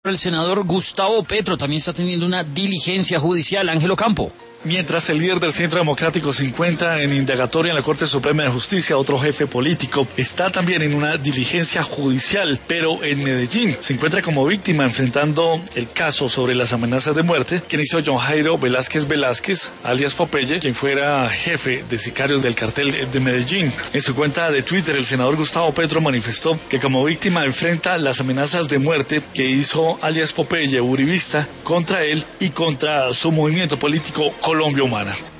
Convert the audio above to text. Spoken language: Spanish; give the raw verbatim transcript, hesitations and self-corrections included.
El senador Gustavo Petro también está teniendo una diligencia judicial. Ángelo Campo. Mientras el líder del Centro Democrático se encuentra en indagatoria en la Corte Suprema de Justicia, otro jefe político está también en una diligencia judicial, pero en Medellín. Se encuentra como víctima enfrentando el caso sobre las amenazas de muerte que inició John Jairo Velázquez Velázquez, alias Popeye, quien fuera jefe de sicarios del cartel de Medellín. En su cuenta de Twitter, el senador Gustavo Petro manifestó que como víctima enfrenta las amenazas de muerte que hizo alias Popeye, uribista, contra él y contra su movimiento político Colombia Humana.